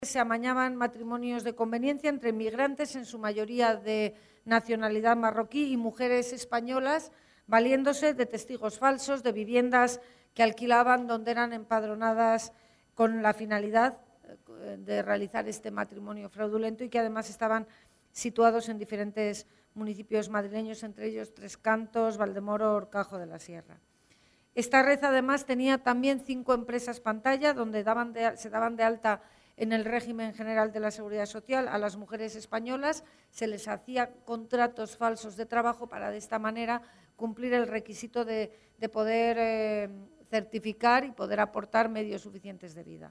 Se amañaban matrimonios de conveniencia entre inmigrantes, en su mayoría de nacionalidad marroquí, y mujeres españolas, valiéndose de testigos falsos, de viviendas que alquilaban donde eran empadronadas con la finalidad de realizar este matrimonio fraudulento, y que además estaban situados en diferentes municipios madrileños, entre ellos Tres Cantos, Valdemoro, Horcajo de la Sierra. Esta red además tenía también 5 empresas pantalla donde se daban de alta en el régimen general de la Seguridad Social a las mujeres españolas, se les hacía contratos falsos de trabajo para de esta manera cumplir el requisito de poder certificar y poder aportar medios suficientes de vida.